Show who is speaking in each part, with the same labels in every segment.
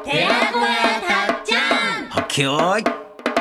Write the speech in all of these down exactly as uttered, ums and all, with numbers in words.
Speaker 1: 寺子屋たっちゃん。
Speaker 2: はっけよーい。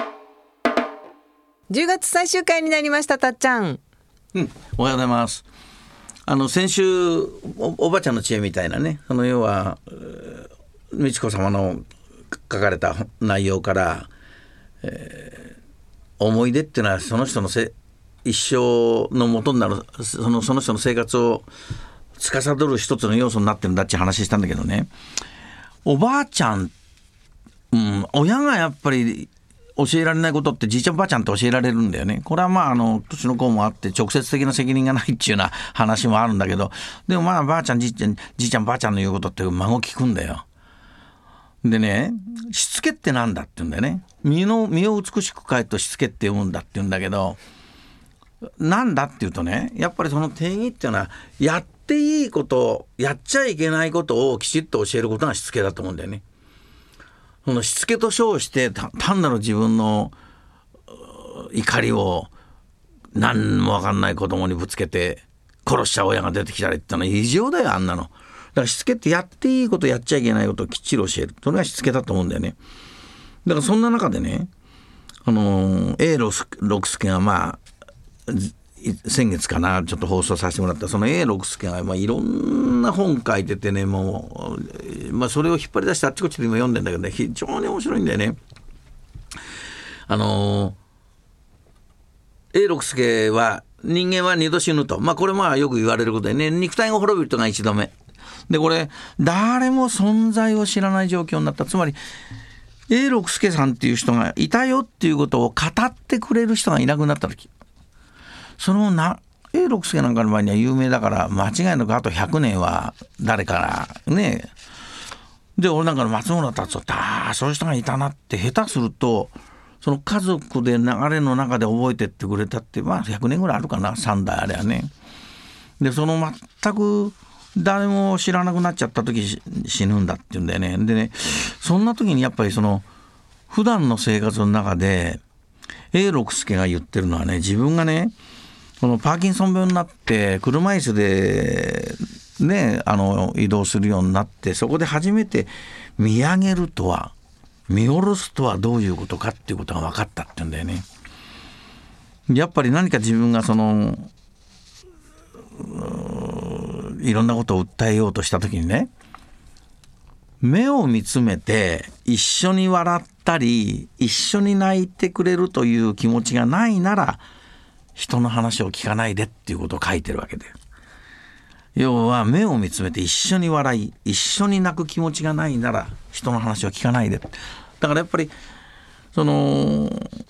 Speaker 3: じゅうがつ最終回になりました。たっちゃん、
Speaker 2: うん、おはようございます。あの先週 お, おばちゃんの知恵みたいなね、その要は美智子様の書かれた内容から、えー、思い出っていうのはその人のせ一生の元になるその、その人の生活を司る一つの要素になってるんだって話したんだけどね、おばあちゃん、うん、親がやっぱり教えられないことってじいちゃんばあちゃんって教えられるんだよね。これはまああの年の子もあって直接的な責任がないっていうような話もあるんだけど、でもまあばあちゃんじいちゃんじいちゃんばあちゃんの言うことって孫聞くんだよ。でね、しつけってなんだって言うんだよね。身の身を美しく変えるとしつけって読むんだって言うんだけど、なんだって言うとね、やっぱりその定義っていうのはやっていいことやっちゃいけないことをきちっと教えることがしつけだと思うんだよね。そのしつけと称して単なる自分の怒りを何も分かんない子供にぶつけて殺しちゃう親が出てきたりってのは異常だよ、あんなの。だからしつけってやっていいことやっちゃいけないことをきっちり教える、それがしつけだと思うんだよね。だからそんな中でね、あの エー六輔がまあ先月かなちょっと放送させてもらったその エー六輔がまあいろんな本書いててね、もう、まあ、それを引っ張り出してあっちこっちで今読んでんだけどね、非常に面白いんだよね。あの エー六輔は人間は二度死ぬと、まあこれまあよく言われることでね、肉体が滅びるとが一度目で、これ誰も存在を知らない状況になった。つまり エー六輔さんっていう人がいたよっていうことを語ってくれる人がいなくなった時、そのな エー六輔なんかの場合には有名だから間違いなくあとひゃくねんは誰からね、で俺なんかの松村達夫だそういう人がいたなって下手するとその家族で流れの中で覚えてってくれたってまあひゃくねんぐらいあるかな、さんだいあれはね。でその全く誰も知らなくなっちゃった時死ぬんだって言うんだよね。でね、そんな時にやっぱりその普段の生活の中で エー六輔が言ってるのはね、自分がねこのパーキンソン病になって車椅子で、ね、あの移動するようになって、そこで初めて見上げるとは見下ろすとはどういうことかっていうことが分かったって言うんだよね。やっぱり何か自分がそのいろんなことを訴えようとした時にね、目を見つめて一緒に笑ったり一緒に泣いてくれるという気持ちがないなら人の話を聞かないでっていうことを書いてるわけで、要は目を見つめて一緒に笑い一緒に泣く気持ちがないなら人の話を聞かないで。だからやっぱりその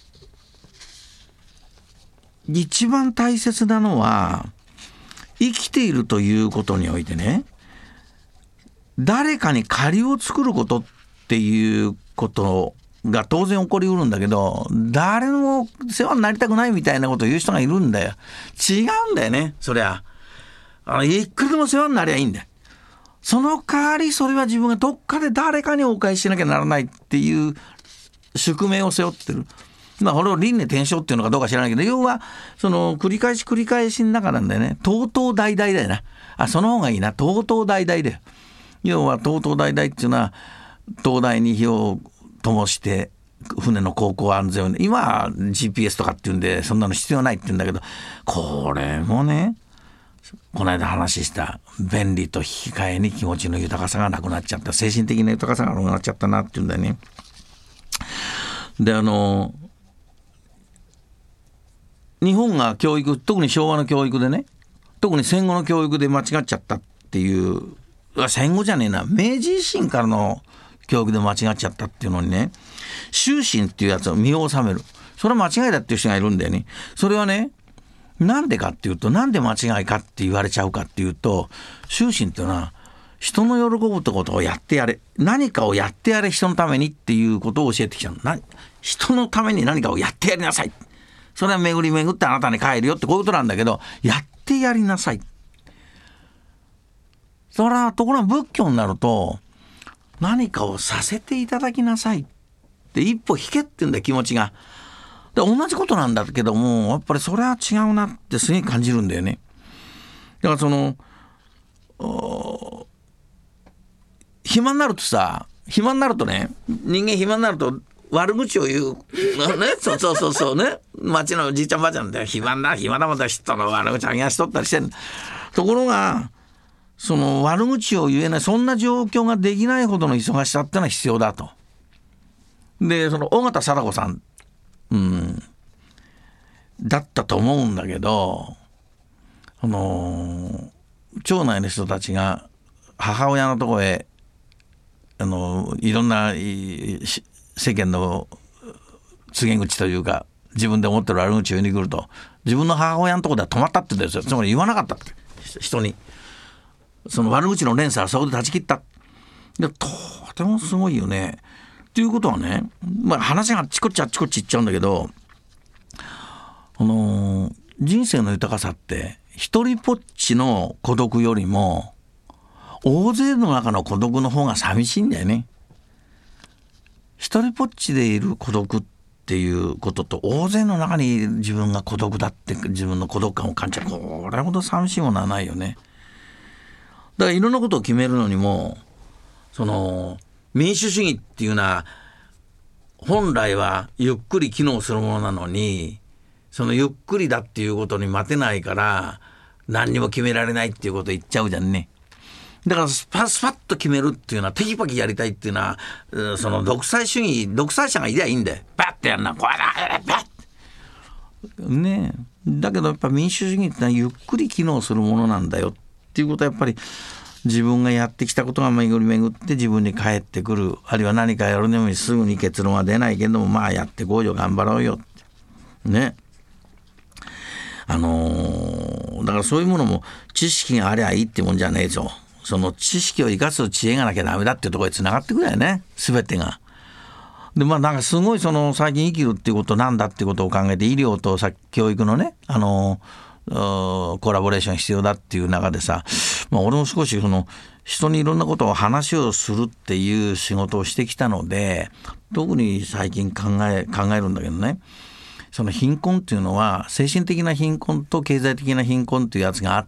Speaker 2: 一番大切なのは生きているということにおいてね、誰かに借りを作ることっていうことが当然起こりうるんだけど、誰も世話になりたくないみたいなことを言う人がいるんだよ。違うんだよね。そりゃあのいくらでも世話になりゃいいんだよ。その代わりそれは自分がどっかで誰かにお返ししなきゃならないっていう宿命を背負ってる。まあこれを輪廻転生っていうのかどうか知らないけど、要はその繰り返し繰り返しの中なんだよね。とうとう大々だよな。あ、その方がいいな。とうとう大々だよ。要はとうとう大々っていうのは灯台に火を灯して船の航行安全を、今は ジーピーエス とかっていうんでそんなの必要ないって言うんだけど、これもねこの間話した便利と引き換えに気持ちの豊かさがなくなっちゃった、精神的な豊かさがなくなっちゃったなって言うんだよね。であの日本が教育、特に昭和の教育でね、特に戦後の教育で間違っちゃったっていう、戦後じゃねえな、明治維新からの教育で間違っちゃったっていうのにね、修身っていうやつを身を治める、それは間違いだっていう人がいるんだよね。それはね、なんでかっていうと、なんで間違いかって言われちゃうかっていうと、修身っていうのは人の喜ぶってことをやってやれ、何かをやってやれ人のためにっていうことを教えてきたの。な人のために何かをやってやりなさい、それは巡り巡ってあなたに帰るよってこういうことなんだけど、やってやりなさい。それはところが仏教になると何かをさせていただきなさいって一歩引けって言うんだよ、気持ちが。で同じことなんだけども、やっぱりそれは違うなってすげえ感じるんだよね。だからその暇になるとさ、 暇になるとね、人間暇になると悪口を言うのね。そうそうそうそうね。町のじいちゃんばあちゃんで暇だ暇だもんだ人の悪口あげやしとったりしてん。ところがその悪口を言えない、そんな状況ができないほどの忙しさってのは必要だと。でその緒方貞子さん、うん、だったと思うんだけど、あの町内の人たちが母親のところへあのいろんな世間の告げ口というか自分で思ってる悪口を言いに来ると、自分の母親のところでは止まったって言うんですよ。つまり言わなかったって人に、その悪口の連鎖はそこで断ち切った。でとてもすごいよね。ということはね、まあ、話があっちこっちあっちこっちいっちゃうんだけど、あのー、人生の豊かさって一人ぽっちの孤独よりも大勢の中の孤独の方が寂しいんだよね。一人ぽっちでいる孤独っていうことと大勢の中に自分が孤独だって自分の孤独感を感じる、これほど寂しいものはないよね。だからいろんなことを決めるのにも、その民主主義っていうのは本来はゆっくり機能するものなのに、そのゆっくりだっていうことに待てないから何にも決められないっていうことを言っちゃうじゃんね。だからスパスパッと決めるっていうのは、テキパキやりたいっていうのは、その独裁主義、独裁者がいりゃいいんだよ。バッてやんな、これだバッねえ。だけどやっぱ民主主義ってのはゆっくり機能するものなんだよっていうことは、やっぱり自分がやってきたことが巡り巡って自分に返ってくる。あるいは何かやるのにすぐに結論は出ないけども、まあやってこうよ、頑張ろうよってね。あのー、だからそういうものも知識がありゃいいってもんじゃねえぞ。その知識を生かす知恵がなきゃダメだっていうところにつながってくるよね、全てが。でまあなんかすごいその最近生きるっていうことなんだっていうことを考えて、医療とさ教育のね、あのコラボレーション必要だっていう中でさ、まあ、俺も少しその人にいろんなことを話をするっていう仕事をしてきたので、特に最近考え考えるんだけどね、その貧困っていうのは精神的な貧困と経済的な貧困っていうやつがあって、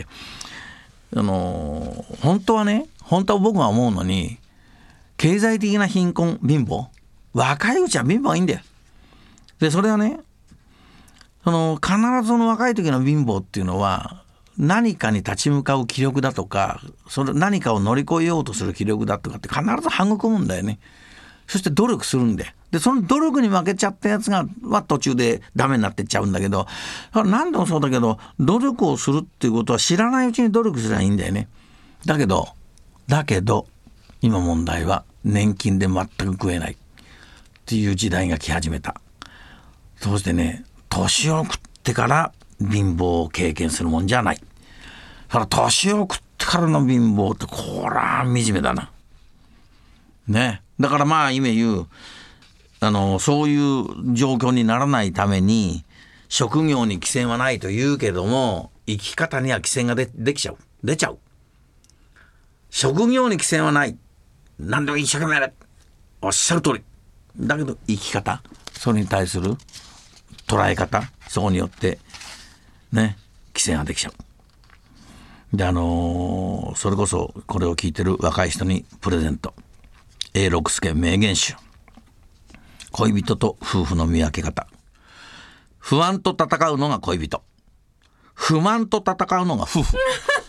Speaker 2: あの本当はね、本当は僕が思うのに、経済的な貧困、貧乏、若いうちは貧乏はいいんだよ。でそれはね、その必ずその若い時の貧乏っていうのは何かに立ち向かう気力だとか、それ何かを乗り越えようとする気力だとかって必ず育むんだよね。そして努力するんで、でその努力に負けちゃったやつがは途中でダメになってっちゃうんだけど、何でもそうだけど、努力をするっていうことは知らないうちに努力すればいいんだよね。だけどだけど今問題は年金で全く食えないっていう時代が来始めた。そうしてね、年を食ってから貧乏を経験するもんじゃない。だから年を食ってからの貧乏ってこら惨めだなね。だからまあ今言うあのそういう状況にならないために職業に規制はないと言うけども、生き方には規制が で, できちゃう出ちゃう。職業に規制はない、何でも一生懸命やれ、おっしゃる通りだけど、生き方、それに対する捉え方、そこによってね規制ができちゃう。であのー、それこそこれを聞いてる若い人にプレゼント、永六輔名言集、恋人と夫婦の見分け方。不安と戦うのが恋人、不満と戦うのが夫婦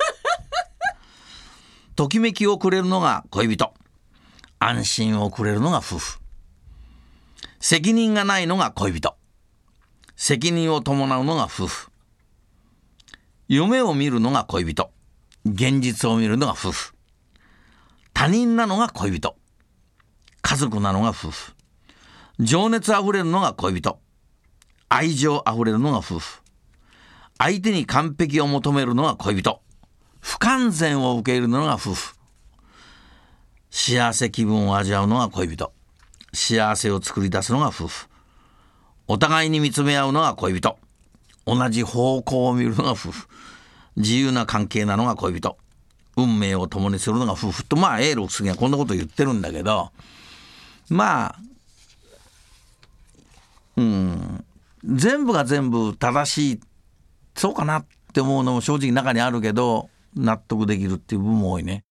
Speaker 2: ときめきをくれるのが恋人、安心をくれるのが夫婦。責任がないのが恋人、責任を伴うのが夫婦。夢を見るのが恋人、現実を見るのが夫婦。他人なのが恋人、家族なのが夫婦。情熱あふれるのが恋人、愛情あふれるのが夫婦。相手に完璧を求めるのが恋人、不完全を受け入れるのが夫婦。幸せ気分を味わうのが恋人、幸せを作り出すのが夫婦。お互いに見つめ合うのが恋人、同じ方向を見るのが夫婦。自由な関係なのが恋人、運命を共にするのが夫婦と、まあ永六輔はこんなこと言ってるんだけど、まあうん全部が全部正しい、そうかなって思うのも正直中にあるけど、納得できるっていう部分も多いね。